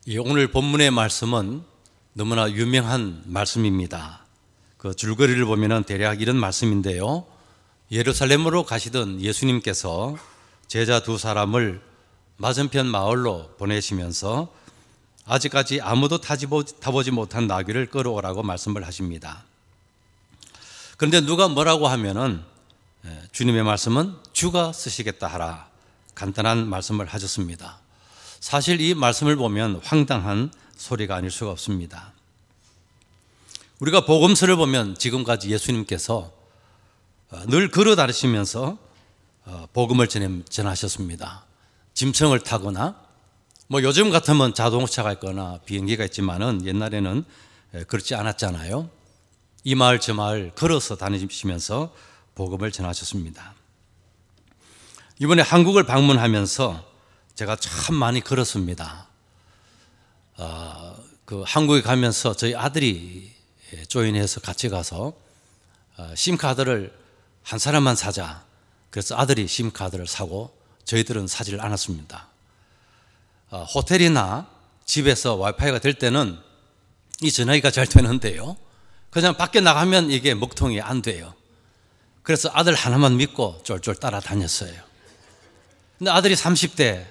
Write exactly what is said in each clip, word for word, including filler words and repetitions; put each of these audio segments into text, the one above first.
예, 오늘 본문의 말씀은 너무나 유명한 말씀입니다. 그 줄거리를 보면은 대략 이런 말씀인데요. 예루살렘으로 가시던 예수님께서 제자 두 사람을 맞은편 마을로 보내시면서 아직까지 아무도 타보지 못한 나귀를 끌어오라고 말씀을 하십니다. 그런데 누가 뭐라고 하면은 주님의 말씀은 주가 쓰시겠다 하라, 간단한 말씀을 하셨습니다. 사실 이 말씀을 보면 황당한 소리가 아닐 수가 없습니다. 우리가 복음서를 보면 지금까지 예수님께서 늘 걸어 다니시면서 복음을 전하셨습니다. 짐승을 타거나 뭐 요즘 같으면 자동차가 있거나 비행기가 있지만은 옛날에는 그렇지 않았잖아요. 이 마을 저 마을 걸어서 다니시면서 복음을 전하셨습니다. 이번에 한국을 방문하면서 제가 참 많이 걸었습니다. 어, 그 한국에 가면서 저희 아들이 조인해서 같이 가서 어, 심카드를 한 사람만 사자. 그래서 아들이 심카드를 사고 저희들은 사지를 않았습니다. 어, 호텔이나 집에서 와이파이가 될 때는 이 전화기가 잘 되는데요. 그냥 밖에 나가면 이게 먹통이 안 돼요. 그래서 아들 하나만 믿고 쫄쫄 따라다녔어요. 근데 아들이 삼십 대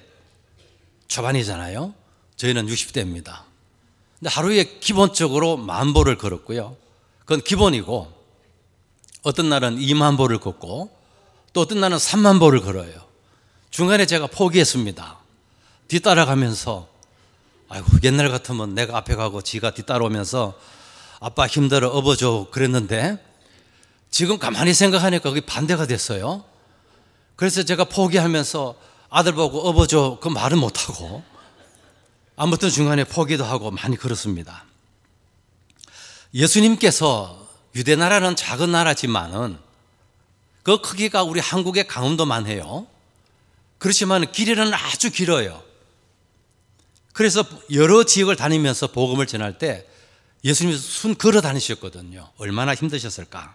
초반이잖아요. 저희는 육십 대입니다. 근데 하루에 기본적으로 만 보를 걸었고요. 그건 기본이고, 어떤 날은 이만 보를 걷고, 또 어떤 날은 삼만 보를 걸어요. 중간에 제가 포기했습니다. 뒤따라가면서, 아이고, 옛날 같으면 내가 앞에 가고 지가 뒤따라오면서 아빠 힘들어 업어줘 그랬는데, 지금 가만히 생각하니까 그게 반대가 됐어요. 그래서 제가 포기하면서 아들 보고 업어줘 그 말은 못하고 아무튼 중간에 포기도 하고 많이 걸었습니다. 예수님께서 유대 나라는 작은 나라지만은 그 크기가 우리 한국의 강원도만 해요. 그렇지만 길이는 아주 길어요. 그래서 여러 지역을 다니면서 복음을 전할 때 예수님이 순 걸어 다니셨거든요. 얼마나 힘드셨을까.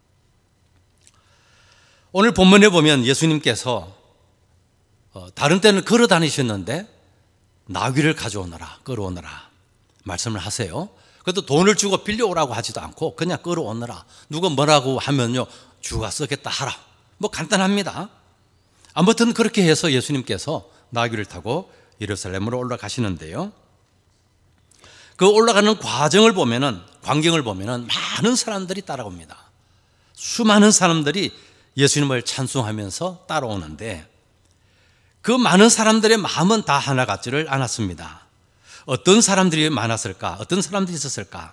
오늘 본문에 보면 예수님께서 다른 때는 걸어 다니셨는데 나귀를 가져오너라, 끌어오너라 말씀을 하세요. 그래도 돈을 주고 빌려오라고 하지도 않고 그냥 끌어오너라. 누가 뭐라고 하면요, 주가 쓰겠다 하라. 뭐 간단합니다. 아무튼 그렇게 해서 예수님께서 나귀를 타고 예루살렘으로 올라가시는데요. 그 올라가는 과정을 보면은, 광경을 보면은 많은 사람들이 따라옵니다. 수많은 사람들이 예수님을 찬송하면서 따라오는데 그 많은 사람들의 마음은 다 하나 같지를 않았습니다. 어떤 사람들이 많았을까? 어떤 사람들이 있었을까?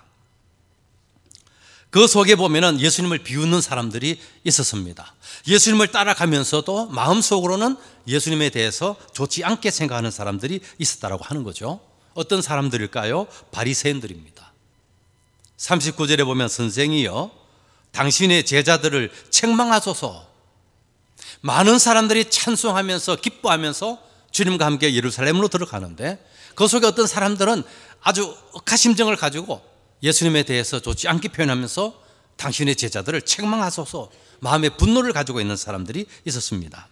그 속에 보면은 예수님을 비웃는 사람들이 있었습니다. 예수님을 따라가면서도 마음속으로는 예수님에 대해서 좋지 않게 생각하는 사람들이 있었다라고 하는 거죠. 어떤 사람들일까요? 바리새인들입니다. 삼십구 절에 보면 선생이여 당신의 제자들을 책망하소서. 많은 사람들이 찬송하면서 기뻐하면서 주님과 함께 예루살렘으로 들어가는데 그 속에 어떤 사람들은 아주 억한 심정을 가지고 예수님에 대해서 좋지 않게 표현하면서 당신의 제자들을 책망하소서, 마음의 분노를 가지고 있는 사람들이 있었습니다.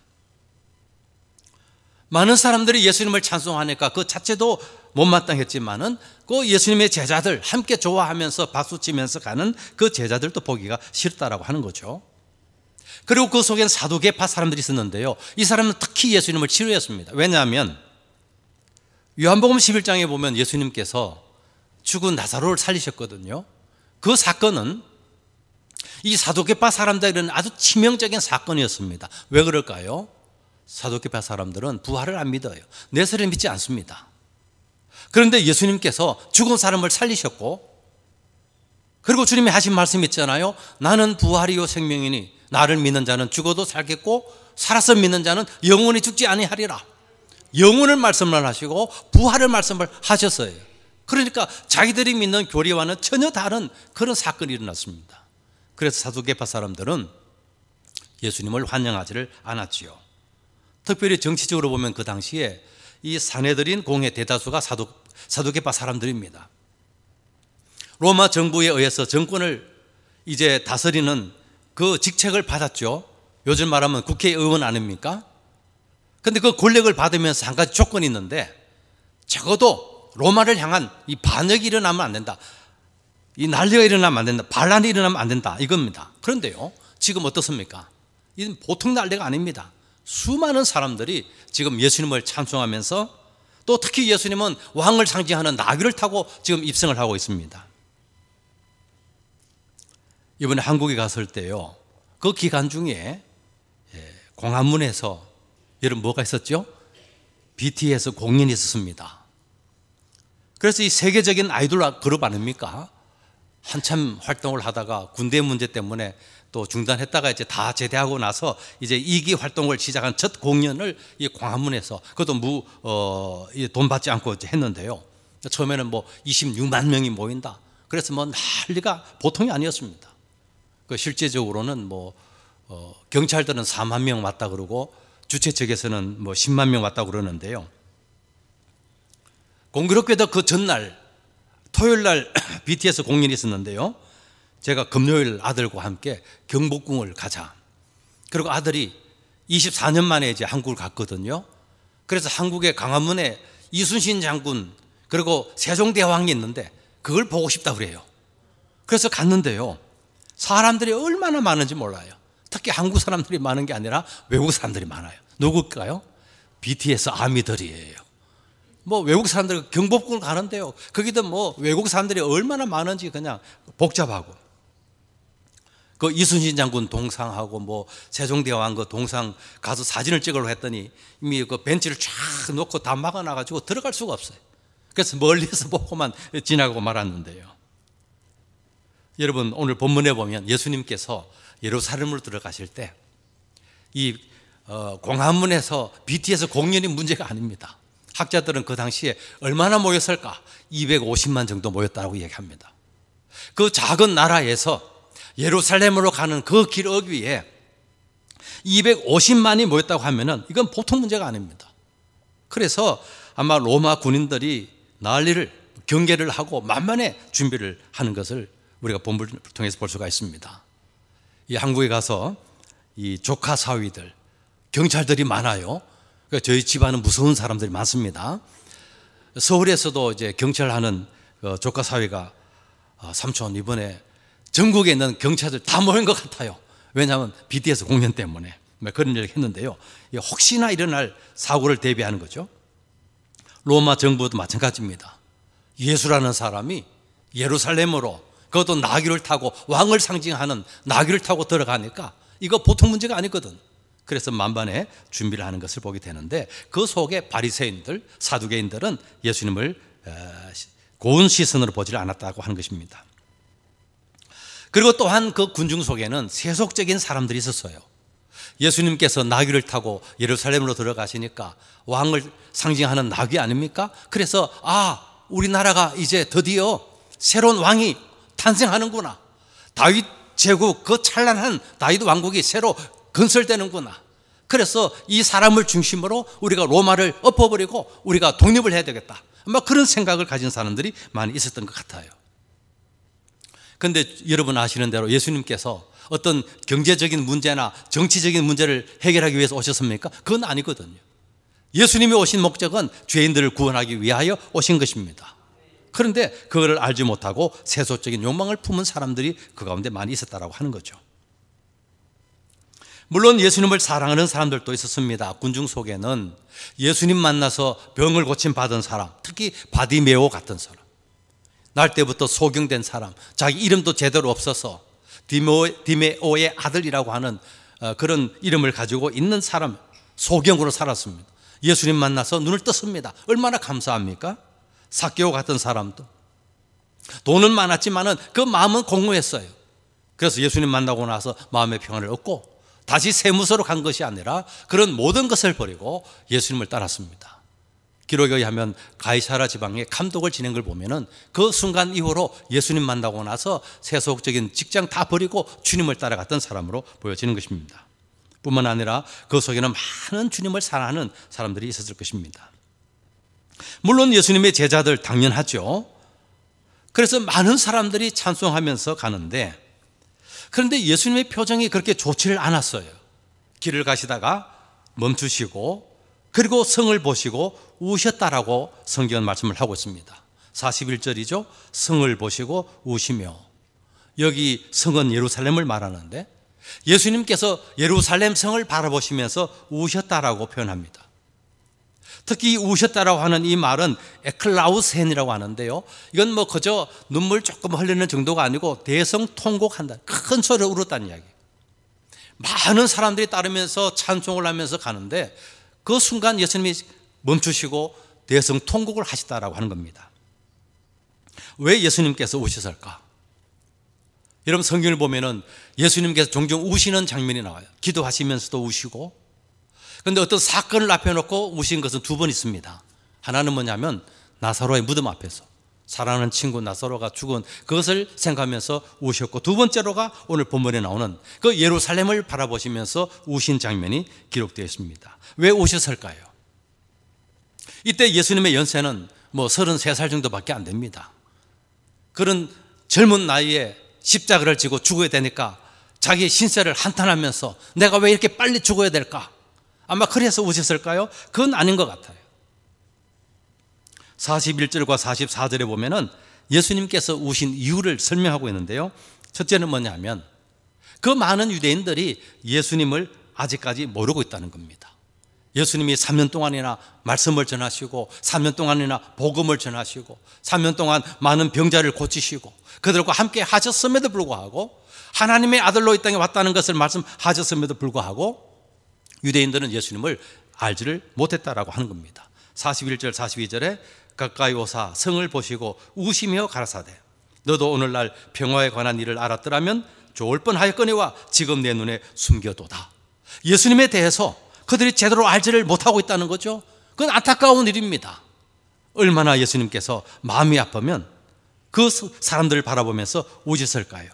많은 사람들이 예수님을 찬송하니까 그 자체도 못마땅했지만은 그 예수님의 제자들 함께 좋아하면서 박수치면서 가는 그 제자들도 보기가 싫다라고 하는 거죠. 그리고 그 속엔 사두개파 사람들이 있었는데요. 이 사람은 특히 예수님을 싫어했습니다. 왜냐하면 요한복음 십일 장에 보면 예수님께서 죽은 나사로를 살리셨거든요. 그 사건은 이 사두개파 사람들에게는 아주 치명적인 사건이었습니다. 왜 그럴까요? 사두개파 사람들은 부활을 안 믿어요. 내세를 믿지 않습니다. 그런데 예수님께서 죽은 사람을 살리셨고, 그리고 주님이 하신 말씀이 있잖아요. 나는 부활이요 생명이니 나를 믿는 자는 죽어도 살겠고 살아서 믿는 자는 영원히 죽지 아니하리라. 영원을 말씀을 하시고 부활을 말씀을 하셨어요. 그러니까 자기들이 믿는 교리와는 전혀 다른 그런 사건이 일어났습니다. 그래서 사두개파 사람들은 예수님을 환영하지를 않았지요. 특별히 정치적으로 보면 그 당시에 이 사내들인 공의 대다수가 사두, 사두개파 사람들입니다. 로마 정부에 의해서 정권을 이제 다스리는 그 직책을 받았죠. 요즘 말하면 국회의원 아닙니까? 그런데 그 권력을 받으면서 한 가지 조건이 있는데 적어도 로마를 향한 이 반역이 일어나면 안 된다. 이 난리가 일어나면 안 된다. 반란이 일어나면 안 된다. 이겁니다. 그런데요, 지금 어떻습니까? 이건 보통 난리가 아닙니다. 수많은 사람들이 지금 예수님을 찬송하면서 또 특히 예수님은 왕을 상징하는 나귀를 타고 지금 입성을 하고 있습니다. 이번에 한국에 갔을 때요, 그 기간 중에 광화문에서 여러분 뭐가 있었죠? 비티에스 공연이 있었습니다. 그래서 이 세계적인 아이돌 그룹 아닙니까? 한참 활동을 하다가 군대 문제 때문에 또 중단했다가 이제 다 제대하고 나서 이제 이 기 활동을 시작한 첫 공연을 이 광화문에서, 그것도 무, 어, 돈 받지 않고 했는데요. 처음에는 뭐 이십육만 명이 모인다. 그래서 뭐 난리가 보통이 아니었습니다. 그 실제적으로는 뭐, 어, 경찰들은 사만 명 왔다 그러고 주최 측에서는 뭐 십만 명 왔다 그러는데요. 공교롭게도 그 전날 토요일 날 비티에스 공연이 있었는데요. 제가 금요일 아들과 함께 경복궁을 가자. 그리고 아들이 이십사 년 만에 이제 한국을 갔거든요. 그래서 한국의 광화문에 이순신 장군 그리고 세종대왕이 있는데 그걸 보고 싶다 그래요. 그래서 갔는데요, 사람들이 얼마나 많은지 몰라요. 특히 한국 사람들이 많은 게 아니라 외국 사람들이 많아요. 누굴까요? 비티에스 아미들이에요. 뭐 외국 사람들 경복궁을 가는데요, 거기도 뭐 외국 사람들이 얼마나 많은지 그냥 복잡하고, 그 이순신 장군 동상하고 뭐 세종대왕 그 동상 가서 사진을 찍으려고 했더니 이미 그 벤치를 쫙 놓고 다 막아놔가지고 들어갈 수가 없어요. 그래서 멀리서 보고만 지나고 말았는데요. 여러분, 오늘 본문에 보면 예수님께서 예루살렘으로 들어가실 때 이 어, 광화문에서 비티에스 공연이 문제가 아닙니다. 학자들은 그 당시에 얼마나 모였을까? 이백오십만 정도 모였다고 얘기합니다. 그 작은 나라에서 예루살렘으로 가는 그 길 어귀에 이백오십만이 모였다고 하면은 이건 보통 문제가 아닙니다. 그래서 아마 로마 군인들이 난리를 경계를 하고 만만의 준비를 하는 것을 우리가 본문을 통해서 볼 수가 있습니다. 이 한국에 가서 이 조카 사위들, 경찰들이 많아요. 그러니까 저희 집안은 무서운 사람들이 많습니다. 서울에서도 이제 경찰하는 그 조카 사위가 삼촌 이번에 전국에 있는 경찰들 다 모인 것 같아요. 왜냐하면 비티에스 공연 때문에 그런 일을 했는데요. 혹시나 일어날 사고를 대비하는 거죠. 로마 정부도 마찬가지입니다. 예수라는 사람이 예루살렘으로, 그것도 나귀를 타고 왕을 상징하는 나귀를 타고 들어가니까 이거 보통 문제가 아니거든. 그래서 만반의 준비를 하는 것을 보게 되는데, 그 속에 바리새인들, 사두개인들은 예수님을 고운 시선으로 보지 않았다고 하는 것입니다. 그리고 또한 그 군중 속에는 세속적인 사람들이 있었어요. 예수님께서 나귀를 타고 예루살렘으로 들어가시니까 왕을 상징하는 나귀 아닙니까? 그래서 아, 우리나라가 이제 드디어 새로운 왕이 탄생하는구나. 다윗 제국, 그 찬란한 다윗 왕국이 새로 건설되는구나. 그래서 이 사람을 중심으로 우리가 로마를 엎어버리고 우리가 독립을 해야 되겠다. 아마 그런 생각을 가진 사람들이 많이 있었던 것 같아요. 그런데 여러분 아시는 대로 예수님께서 어떤 경제적인 문제나 정치적인 문제를 해결하기 위해서 오셨습니까? 그건 아니거든요. 예수님이 오신 목적은 죄인들을 구원하기 위하여 오신 것입니다. 그런데 그거를 알지 못하고 세속적인 욕망을 품은 사람들이 그 가운데 많이 있었다라고 하는 거죠. 물론 예수님을 사랑하는 사람들도 있었습니다. 군중 속에는 예수님 만나서 병을 고침 받은 사람, 특히 바디메오 같은 사람, 날 때부터 소경된 사람, 자기 이름도 제대로 없어서 디메오, 디메오의 아들이라고 하는 그런 이름을 가지고 있는 사람, 소경으로 살았습니다. 예수님 만나서 눈을 떴습니다. 얼마나 감사합니까? 삭개오 같은 사람도 돈은 많았지만은 그 마음은 공허했어요. 그래서 예수님 만나고 나서 마음의 평안을 얻고 다시 세무서로 간 것이 아니라 그런 모든 것을 버리고 예수님을 따랐습니다. 기록에 의하면 가이사라 지방에 감독을 지낸 걸 보면은 그 순간 이후로 예수님 만나고 나서 세속적인 직장 다 버리고 주님을 따라갔던 사람으로 보여지는 것입니다. 뿐만 아니라 그 속에는 많은 주님을 사랑하는 사람들이 있었을 것입니다. 물론 예수님의 제자들 당연하죠. 그래서 많은 사람들이 찬송하면서 가는데, 그런데 예수님의 표정이 그렇게 좋지를 않았어요. 길을 가시다가 멈추시고 그리고 성을 보시고 우셨다라고 성경은 말씀을 하고 있습니다. 사십일 절이죠. 성을 보시고 우시며. 여기 성은 예루살렘을 말하는데 예수님께서 예루살렘 성을 바라보시면서 우셨다라고 표현합니다. 특히 우셨다라고 하는 이 말은 에클라우센이라고 하는데요. 이건 뭐 그저 눈물 조금 흘리는 정도가 아니고 대성통곡한다. 큰 소리로 울었다는 이야기. 많은 사람들이 따르면서 찬송을 하면서 가는데 그 순간 예수님이 멈추시고 대성통곡을 하시다라고 하는 겁니다. 왜 예수님께서 우셨을까? 여러분 성경을 보면은 예수님께서 종종 우시는 장면이 나와요. 기도하시면서도 우시고. 그런데 어떤 사건을 앞에 놓고 우신 것은 두 번 있습니다. 하나는 뭐냐면 나사로의 무덤 앞에서 사랑하는 친구 나사로가 죽은 그것을 생각하면서 우셨고, 두 번째로가 오늘 본문에 나오는 그 예루살렘을 바라보시면서 우신 장면이 기록되어 있습니다. 왜 우셨을까요? 이때 예수님의 연세는 뭐 서른세 살 정도밖에 안 됩니다. 그런 젊은 나이에 십자가를 지고 죽어야 되니까 자기의 신세를 한탄하면서 내가 왜 이렇게 빨리 죽어야 될까? 아마 그래서 우셨을까요? 그건 아닌 것 같아요. 사십일 절과 사십사 절에 보면은 예수님께서 우신 이유를 설명하고 있는데요. 첫째는 뭐냐면 그 많은 유대인들이 예수님을 아직까지 모르고 있다는 겁니다. 예수님이 삼 년 동안이나 말씀을 전하시고 삼 년 동안이나 복음을 전하시고 삼 년 동안 많은 병자를 고치시고 그들과 함께 하셨음에도 불구하고 하나님의 아들로 이 땅에 왔다는 것을 말씀하셨음에도 불구하고 유대인들은 예수님을 알지를 못했다라고 하는 겁니다. 사십일 절 사십이 절에 가까이 오사 성을 보시고 우시며 가라사대 너도 오늘날 평화에 관한 일을 알았더라면 좋을 뻔하였거니와 지금 내 눈에 숨겨도다. 예수님에 대해서 그들이 제대로 알지를 못하고 있다는 거죠. 그건 안타까운 일입니다. 얼마나 예수님께서 마음이 아프면 그 사람들을 바라보면서 우셨을까요?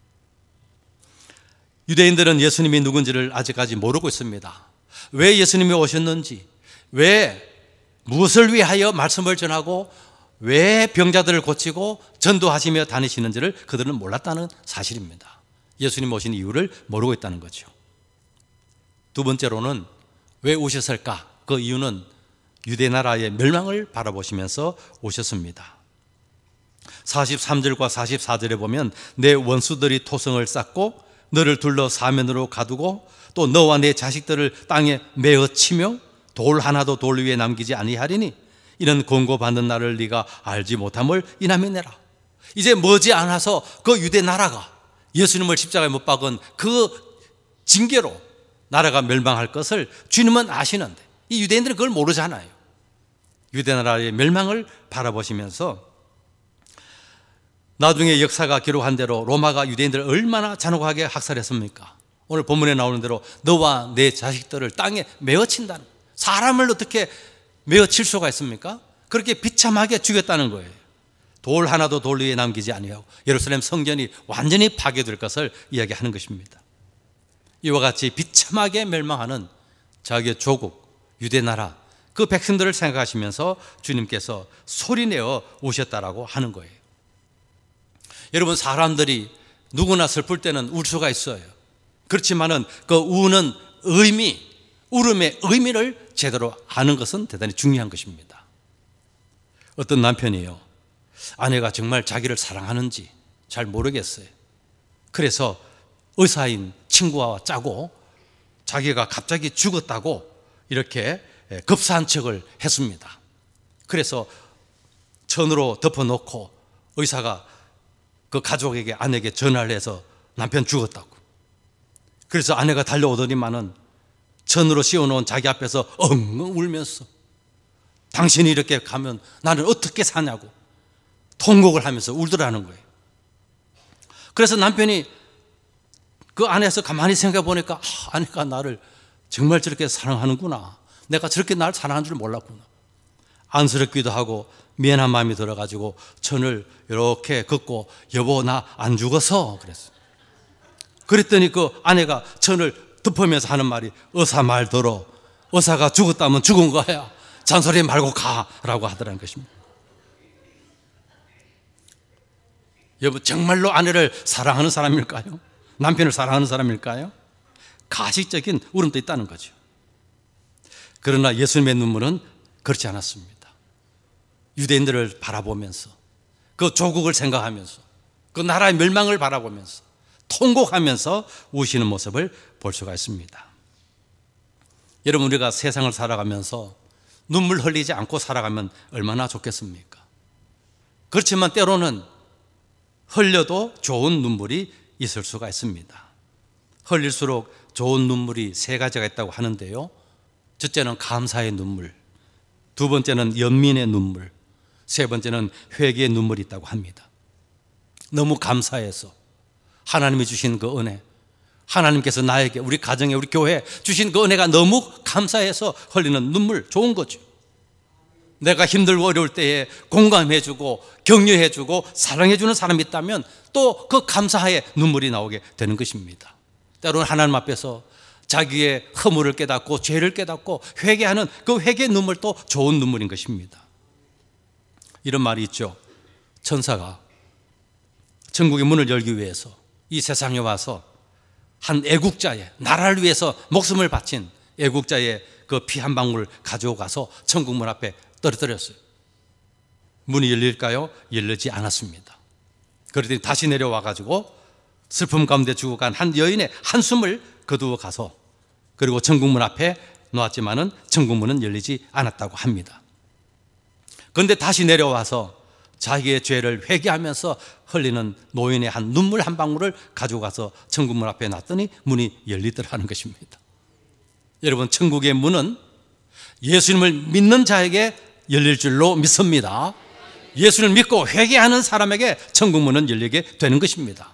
유대인들은 예수님이 누군지를 아직까지 모르고 있습니다. 왜 예수님이 오셨는지, 왜 무엇을 위하여 말씀을 전하고 왜 병자들을 고치고 전도하시며 다니시는지를 그들은 몰랐다는 사실입니다. 예수님 오신 이유를 모르고 있다는 거죠. 두 번째로는 왜 오셨을까? 그 이유는 유대 나라의 멸망을 바라보시면서 오셨습니다. 사십삼 절과 사십사 절에 보면 내 원수들이 토성을 쌓고 너를 둘러 사면으로 가두고 또 너와 내 자식들을 땅에 메어 치며 돌 하나도 돌 위에 남기지 아니하리니 이런 권고받는 나를 네가 알지 못함을 이남이내라. 이제 머지않아서 그 유대 나라가 예수님을 십자가에 못 박은 그 징계로 나라가 멸망할 것을 주님은 아시는데 이 유대인들은 그걸 모르잖아요. 유대 나라의 멸망을 바라보시면서 나중에 역사가 기록한 대로 로마가 유대인들을 얼마나 잔혹하게 학살했습니까? 오늘 본문에 나오는 대로 너와 내 자식들을 땅에 메어친다는, 사람을 어떻게 메어칠 수가 있습니까? 그렇게 비참하게 죽였다는 거예요. 돌 하나도 돌 위에 남기지 아니하고 예루살렘 성전이 완전히 파괴될 것을 이야기하는 것입니다. 이와 같이 비참하게 멸망하는 자기의 조국 유대 나라 그 백성들을 생각하시면서 주님께서 소리내어 오셨다라고 하는 거예요. 여러분, 사람들이 누구나 슬플 때는 울 수가 있어요. 그렇지만은 그 우는 의미, 울음의 의미를 제대로 아는 것은 대단히 중요한 것입니다. 어떤 남편이요, 아내가 정말 자기를 사랑하는지 잘 모르겠어요. 그래서 의사인 친구와 짜고 자기가 갑자기 죽었다고 이렇게 급사한 척을 했습니다. 그래서 천으로 덮어놓고 의사가 그 가족에게, 아내에게 전화를 해서 남편 죽었다고. 그래서 아내가 달려오더니만은 천으로 씌워놓은 자기 앞에서 엉엉 울면서 당신이 이렇게 가면 나는 어떻게 사냐고 통곡을 하면서 울더라는 거예요. 그래서 남편이 그 안에서 가만히 생각해 보니까 아, 아내가 나를 정말 저렇게 사랑하는구나. 내가 저렇게 나를 사랑하는 줄 몰랐구나. 안쓰럽기도 하고 미안한 마음이 들어가지고 천을 이렇게 긋고 여보 나 안 죽어서 그랬어요. 그랬더니 그 아내가 천을 덮으면서 하는 말이 의사 말 들어. 의사가 죽었다면 죽은 거야. 잔소리 말고 가라고 하더라는 것입니다. 여보 정말로 아내를 사랑하는 사람일까요? 남편을 사랑하는 사람일까요? 가식적인 울음도 있다는 거죠. 그러나 예수님의 눈물은 그렇지 않았습니다. 유대인들을 바라보면서, 그 조국을 생각하면서, 그 나라의 멸망을 바라보면서 통곡하면서 우시는 모습을 볼 수가 있습니다. 여러분, 우리가 세상을 살아가면서 눈물 흘리지 않고 살아가면 얼마나 좋겠습니까? 그렇지만 때로는 흘려도 좋은 눈물이 있을 수가 있습니다. 흘릴수록 좋은 눈물이 세 가지가 있다고 하는데요. 첫째는 감사의 눈물, 두 번째는 연민의 눈물, 세 번째는 회개의 눈물이 있다고 합니다. 너무 감사해서 하나님이 주신 그 은혜, 하나님께서 나에게, 우리 가정에, 우리 교회에 주신 그 은혜가 너무 감사해서 흘리는 눈물, 좋은 거죠. 내가 힘들고 어려울 때에 공감해주고 격려해주고 사랑해주는 사람이 있다면 또 그 감사의 눈물이 나오게 되는 것입니다. 때로는 하나님 앞에서 자기의 허물을 깨닫고 죄를 깨닫고 회개하는 그 회개의 눈물도 좋은 눈물인 것입니다. 이런 말이 있죠. 천사가 천국의 문을 열기 위해서 이 세상에 와서 한 애국자의, 나라를 위해서 목숨을 바친 애국자의 그 피 한 방울을 가지고 가서 천국 문 앞에 떨어뜨렸어요. 문이 열릴까요? 열리지 않았습니다. 그러더니 다시 내려와 가지고 슬픔 가운데 죽어간 한 여인의 한숨을 거두어 가서 그리고 천국 문 앞에 놓았지만은 천국 문은 열리지 않았다고 합니다. 그런데 다시 내려와서 자기의 죄를 회개하면서 흘리는 노인의 한 눈물 한 방울을 가지고 가서 천국 문 앞에 놨더니 문이 열리더라는 것입니다. 여러분, 천국의 문은 예수님을 믿는 자에게 열릴 줄로 믿습니다. 예수를 믿고 회개하는 사람에게 천국 문은 열리게 되는 것입니다.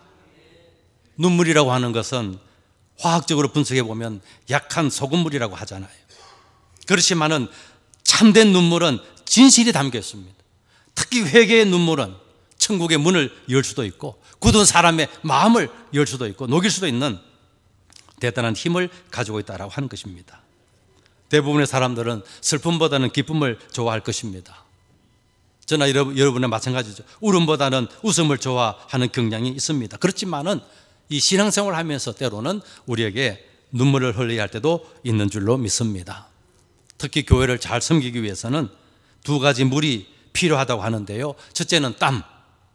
눈물이라고 하는 것은 화학적으로 분석해 보면 약한 소금물이라고 하잖아요. 그렇지만은 참된 눈물은 진실이 담겨 있습니다. 특히 회개의 눈물은 천국의 문을 열 수도 있고 굳은 사람의 마음을 열 수도 있고 녹일 수도 있는 대단한 힘을 가지고 있다고 하는 것입니다. 대부분의 사람들은 슬픔보다는 기쁨을 좋아할 것입니다. 저나 여러분의 마찬가지죠. 울음보다는 웃음을 좋아하는 경향이 있습니다. 그렇지만은 이 신앙생활을 하면서 때로는 우리에게 눈물을 흘려야 할 때도 있는 줄로 믿습니다. 특히 교회를 잘 섬기기 위해서는 두 가지 물이 필요하다고 하는데요. 첫째는 땀,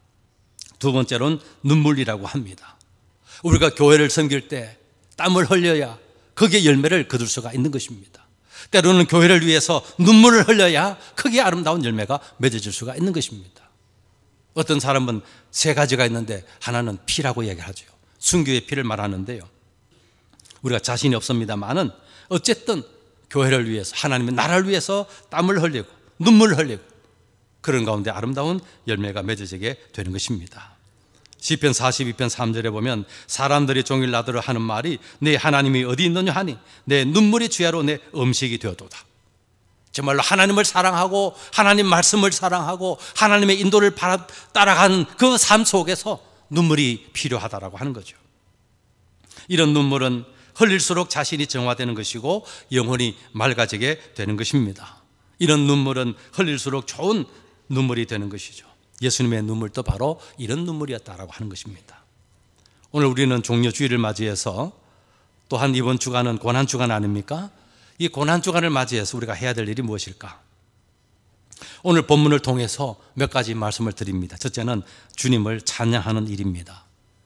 두 번째로는 눈물이라고 합니다. 우리가 교회를 섬길 때 땀을 흘려야 거기에 열매를 거둘 수가 있는 것입니다. 때로는 교회를 위해서 눈물을 흘려야 크게 아름다운 열매가 맺어질 수가 있는 것입니다. 어떤 사람은 세 가지가 있는데 하나는 피라고 얘기하죠. 순교의 피를 말하는데요. 우리가 자신이 없습니다만은 어쨌든 교회를 위해서, 하나님의 나라를 위해서 땀을 흘리고 눈물을 흘리고 그런 가운데 아름다운 열매가 맺어지게 되는 것입니다. 시편 사십이 편 삼 절에 보면 사람들이 종일 나더러 하는 말이 내 하나님이 어디 있느냐 하니 내 눈물이 주야로 내 음식이 되어도다. 정말로 하나님을 사랑하고 하나님 말씀을 사랑하고 하나님의 인도를 따라가는 그 삶 속에서 눈물이 필요하다라고 하는 거죠. 이런 눈물은 흘릴수록 자신이 정화되는 것이고 영혼이 맑아지게 되는 것입니다. 이런 눈물은 흘릴수록 좋은 눈물이 되는 것이죠. 예수님의 눈물도 바로 이런 눈물이었다라고 하는 것입니다. 오늘 우리는 종려주일을 맞이해서 또한 이번 주간은 고난주간 아닙니까? 이 고난주간을 맞이해서 우리가 해야 될 일이 무엇일까? 오늘 본문을 통해서 몇 가지 말씀을 드립니다. 첫째는 주님을 찬양하는 일입니다.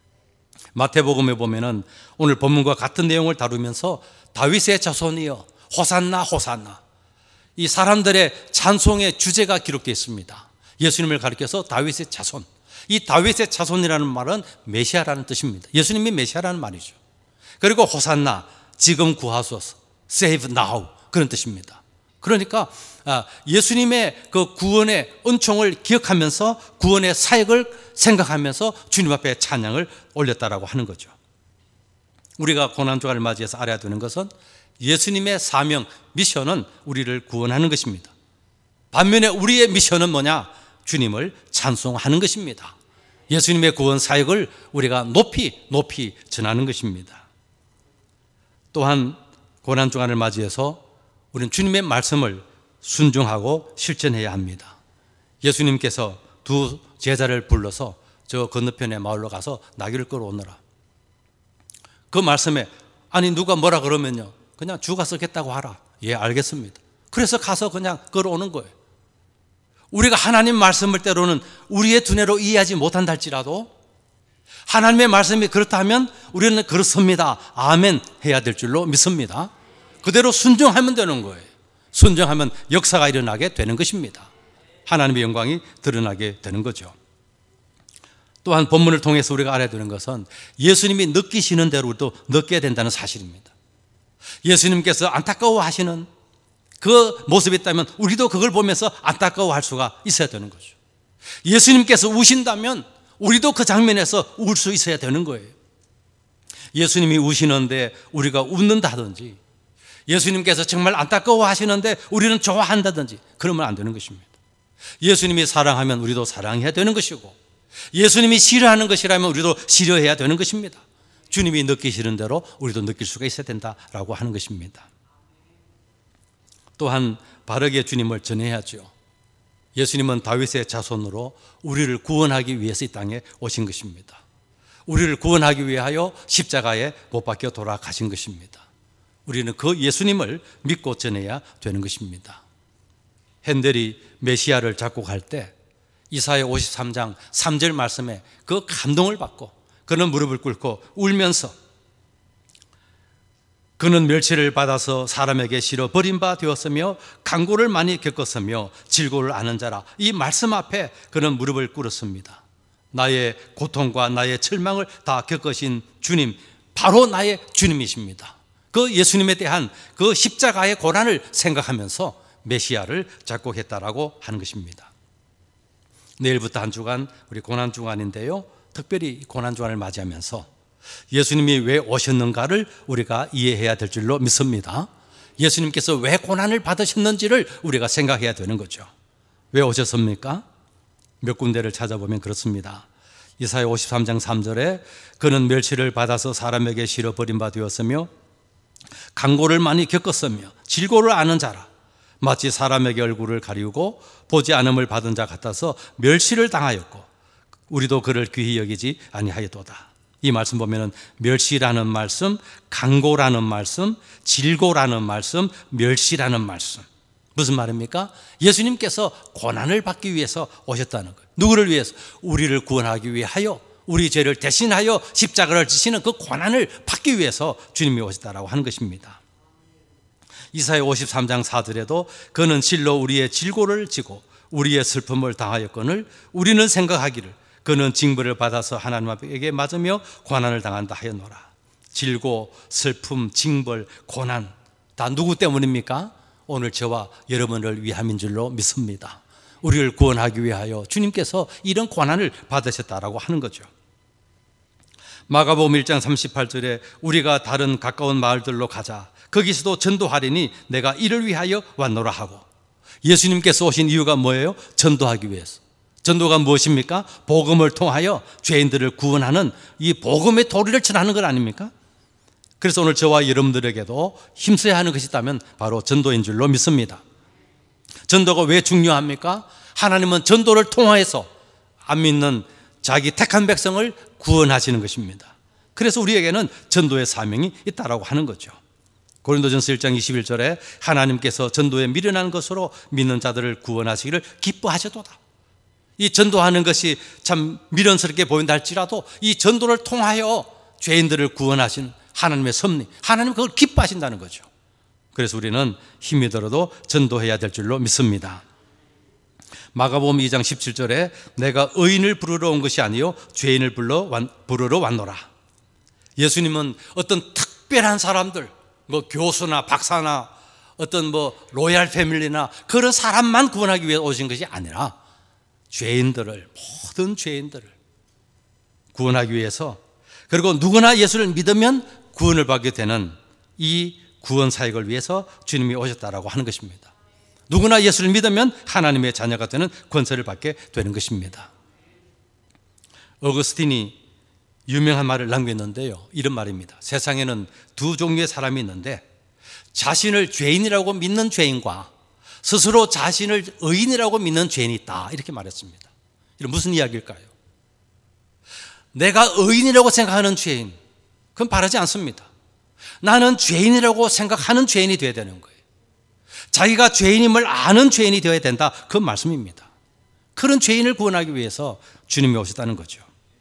마태복음에 보면은 오늘 본문과 같은 내용을 다루면서 다윗의 자손이여 호산나 호산나, 이 사람들의 찬송의 주제가 기록되어 있습니다. 예수님을 가리켜서 다윗의 자손, 이 다윗의 자손이라는 말은 메시아라는 뜻입니다. 예수님이 메시아라는 말이죠. 그리고 호산나, 지금 구하소서, save now, 그런 뜻입니다. 그러니까 예수님의 그 구원의 은총을 기억하면서 구원의 사역을 생각하면서 주님 앞에 찬양을 올렸다라고 하는 거죠. 우리가 고난주간을 맞이해서 알아야 되는 것은 예수님의 사명, 미션은 우리를 구원하는 것입니다. 반면에 우리의 미션은 뭐냐? 주님을 찬송하는 것입니다. 예수님의 구원 사역을 우리가 높이 높이 전하는 것입니다. 또한 고난주간을 맞이해서 우리는 주님의 말씀을 순종하고 실천해야 합니다. 예수님께서 두 제자를 불러서 저 건너편의 마을로 가서 나귀를 끌어오너라. 그 말씀에 아니 누가 뭐라 그러면요 그냥 주가 쓰겠다고 하라. 예, 알겠습니다. 그래서 가서 그냥 걸어오는 거예요. 우리가 하나님 말씀을 때로는 우리의 두뇌로 이해하지 못한다 할지라도 하나님의 말씀이 그렇다면 우리는 그렇습니다, 아멘 해야 될 줄로 믿습니다. 그대로 순종하면 되는 거예요. 순종하면 역사가 일어나게 되는 것입니다. 하나님의 영광이 드러나게 되는 거죠. 또한 본문을 통해서 우리가 알아야 되는 것은 예수님이 느끼시는 대로 우리도 느껴야 된다는 사실입니다. 예수님께서 안타까워하시는 그 모습이 있다면 우리도 그걸 보면서 안타까워할 수가 있어야 되는 거죠. 예수님께서 우신다면 우리도 그 장면에서 울 수 있어야 되는 거예요. 예수님이 우시는데 우리가 웃는다든지, 예수님께서 정말 안타까워하시는데 우리는 좋아한다든지 그러면 안 되는 것입니다. 예수님이 사랑하면 우리도 사랑해야 되는 것이고, 예수님이 싫어하는 것이라면 우리도 싫어해야 되는 것입니다. 주님이 느끼시는 대로 우리도 느낄 수가 있어야 된다라고 하는 것입니다. 또한 바르게 주님을 전해야죠. 예수님은 다윗의 자손으로 우리를 구원하기 위해서 이 땅에 오신 것입니다. 우리를 구원하기 위하여 십자가에 못 박혀 돌아가신 것입니다. 우리는 그 예수님을 믿고 전해야 되는 것입니다. 핸델이 메시아를 작곡할 때 이사야 오십삼 장 삼 절 말씀에 그 감동을 받고 그는 무릎을 꿇고 울면서 그는 멸치를 받아서 사람에게 실어 버린 바 되었으며 강고를 많이 겪었으며 질고를 아는 자라, 이 말씀 앞에 그는 무릎을 꿇었습니다. 나의 고통과 나의 절망을 다 겪으신 주님, 바로 나의 주님이십니다. 그 예수님에 대한 그 십자가의 고난을 생각하면서 메시아를 작곡했다라고 하는 것입니다. 내일부터 한 주간 우리 고난 주간인데요, 특별히 고난 주간을 맞이하면서 예수님이 왜 오셨는가를 우리가 이해해야 될 줄로 믿습니다. 예수님께서 왜 고난을 받으셨는지를 우리가 생각해야 되는 거죠. 왜 오셨습니까? 몇 군데를 찾아보면 그렇습니다. 이사야 오십삼 장 삼 절에 그는 멸치를 받아서 사람에게 실어 버린 바 되었으며 강고를 많이 겪었으며 질고를 아는 자라, 마치 사람에게 얼굴을 가리우고 보지 않음을 받은 자 같아서 멸시를 당하였고 우리도 그를 귀히 여기지 아니하였도다. 이 말씀 보면은 멸시라는 말씀, 강고라는 말씀, 질고라는 말씀, 멸시라는 말씀, 무슨 말입니까? 예수님께서 고난을 받기 위해서 오셨다는 거예요. 누구를 위해서? 우리를 구원하기 위하여, 우리 죄를 대신하여 십자가를 지시는 그 고난을 받기 위해서 주님이 오셨다라고 하는 것입니다. 이사야 오십삼 장 사 절에도 그는 실로 우리의 질고를 지고 우리의 슬픔을 당하였거늘 우리는 생각하기를 그는 징벌을 받아서 하나님 앞에 맞으며 고난을 당한다 하였노라. 질고, 슬픔, 징벌, 고난 다 누구 때문입니까? 오늘 저와 여러분을 위함인 줄로 믿습니다. 우리를 구원하기 위하여 주님께서 이런 고난을 받으셨다라고 하는 거죠. 마가복음 일 장 삼십팔 절에 우리가 다른 가까운 마을들로 가자, 거기서도 전도하리니 내가 이를 위하여 왔노라 하고, 예수님께서 오신 이유가 뭐예요? 전도하기 위해서. 전도가 무엇입니까? 복음을 통하여 죄인들을 구원하는 이 복음의 도리를 전하는 것 아닙니까? 그래서 오늘 저와 여러분들에게도 힘써야 하는 것이 있다면 바로 전도인 줄로 믿습니다. 전도가 왜 중요합니까? 하나님은 전도를 통하여서 안 믿는 자기 택한 백성을 구원하시는 것입니다. 그래서 우리에게는 전도의 사명이 있다라고 하는 거죠. 고린도전서 일 장 이십일 절에 하나님께서 전도에 미련한 것으로 믿는 자들을 구원하시기를 기뻐하셔도다. 이 전도하는 것이 참 미련스럽게 보인다 할지라도 이 전도를 통하여 죄인들을 구원하시는 하나님의 섭리, 하나님은 그걸 기뻐하신다는 거죠. 그래서 우리는 힘이 들어도 전도해야 될 줄로 믿습니다. 마가복음 이 장 십칠 절에 내가 의인을 부르러 온 것이 아니요 죄인을 불러 부르러 왔노라. 예수님은 어떤 특별한 사람들, 뭐 교수나 박사나 어떤 뭐 로얄 패밀리나 그런 사람만 구원하기 위해 오신 것이 아니라 죄인들을, 모든 죄인들을 구원하기 위해서, 그리고 누구나 예수를 믿으면 구원을 받게 되는 이 구원 사역을 위해서 주님이 오셨다라고 하는 것입니다. 누구나 예수를 믿으면 하나님의 자녀가 되는 권세를 받게 되는 것입니다. 어거스틴이 유명한 말을 남겼는데요, 이런 말입니다. 세상에는 두 종류의 사람이 있는데 자신을 죄인이라고 믿는 죄인과 스스로 자신을 의인이라고 믿는 죄인이 있다, 이렇게 말했습니다. 이런 무슨 이야기일까요? 내가 의인이라고 생각하는 죄인, 그건 바라지 않습니다. 나는 죄인이라고 생각하는 죄인이 되어야 되는 거예요. 자기가 죄인임을 아는 죄인이 되어야 된다. 그 말씀입니다. 그런 죄인을 구원하기 위해서 주님이 오셨다는 거죠.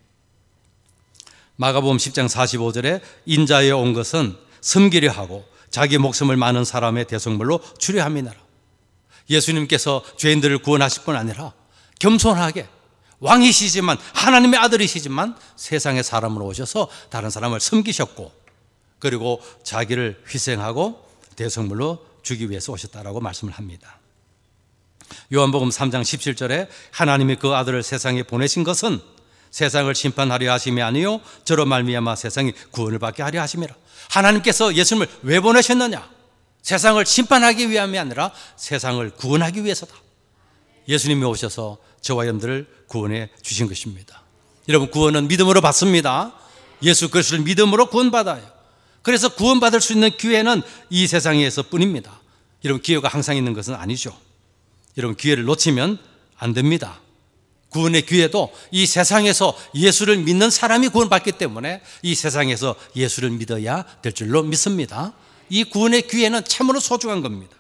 마가복음 십 장 사십오 절에 인자에 온 것은 섬기려 하고 자기 목숨을 많은 사람의 대속물로 주려 함이니라. 예수님께서 죄인들을 구원하실 뿐 아니라 겸손하게 왕이시지만 하나님의 아들이시지만 세상의 사람으로 오셔서 다른 사람을 섬기셨고 그리고 자기를 희생하고 대속물로 주기 위해서 오셨다라고 말씀을 합니다. 요한복음 삼 장 십칠 절에 하나님이 그 아들을 세상에 보내신 것은 세상을 심판하려 하심이 아니요 저로 말미암아 세상이 구원을 받게 하려 하심이라. 하나님께서 예수님을 왜 보내셨느냐? 세상을 심판하기 위함이 아니라 세상을 구원하기 위해서다. 예수님이 오셔서 저와 여러분들을 구원해 주신 것입니다. 여러분, 구원은 믿음으로 받습니다. 예수 그리스도를 믿음으로 구원받아요. 그래서 구원받을 수 있는 기회는 이 세상에서 뿐입니다. 여러분, 기회가 항상 있는 것은 아니죠. 여러분, 기회를 놓치면 안 됩니다. 구원의 기회도 이 세상에서 예수를 믿는 사람이 구원받기 때문에 이 세상에서 예수를 믿어야 될 줄로 믿습니다. 이 구원의 기회는 참으로 소중한 겁니다.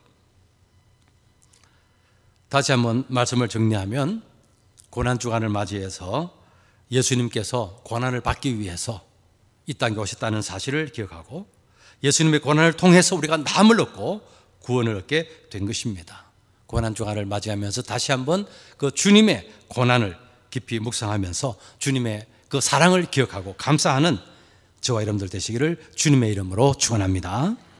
다시 한번 말씀을 정리하면 고난주간을 맞이해서 예수님께서 고난을 받기 위해서 이 땅에 오셨다는 사실을 기억하고 예수님의 고난을 통해서 우리가 남을 얻고 구원을 얻게 된 것입니다. 고난주간을 맞이하면서 다시 한번 그 주님의 고난을 깊이 묵상하면서 주님의 그 사랑을 기억하고 감사하는 저와 여러분들 되시기를 주님의 이름으로 축원합니다.